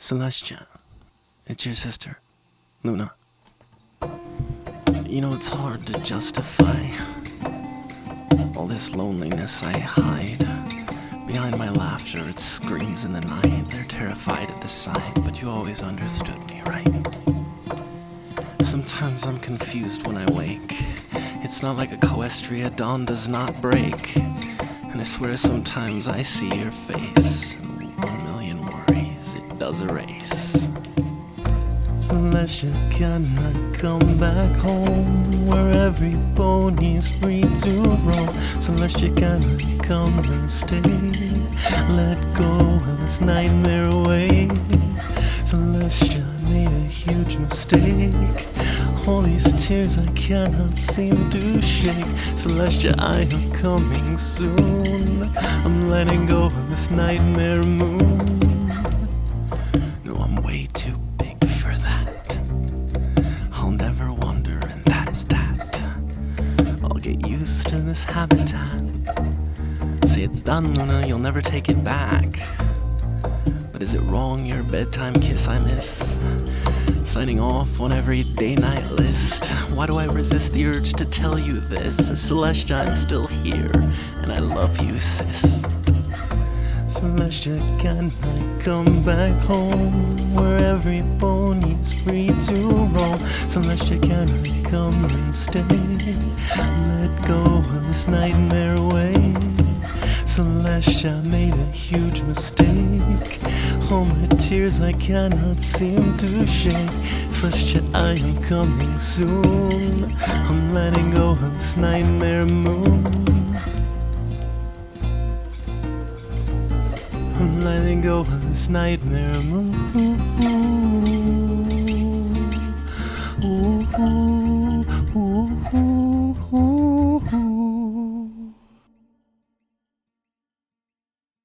Celestia, it's your sister, Luna. You know, it's hard to justify all this loneliness I hide. Behind my laughter, it screams in the night. They're terrified at the sight, but you always understood me, right? Sometimes I'm confused when I wake. It's not like Equestria, dawn does not break. And I swear sometimes I see your face, and 1,000,000 worries it does erase. Celestia, can I come back home, where every pony's free to roam? Celestia, can I come and stay? Let go of this nightmare away. Celestia, I made a huge mistake. All these tears I cannot seem to shake. Celestia, I am coming soon. I'm letting go of this nightmare moon. No, I'm way too big for that. I'll never wander, and that is that. I'll get used to this habitat. Say it's done, Luna, you'll never take it back. But is it wrong, your bedtime kiss I miss? Signing off on every day-night list. Why do I resist the urge to tell you this? Celestia, I'm still here, and I love you, sis. Celestia, can I come back home, where every pony's free to roam? Celestia, can I come and stay? Let go of this nightmare away. Celestia, I made a huge mistake. All my tears I cannot seem to shake. Celestia, I am coming soon. I'm letting go of this nightmare moon. I'm letting go of this nightmare moon.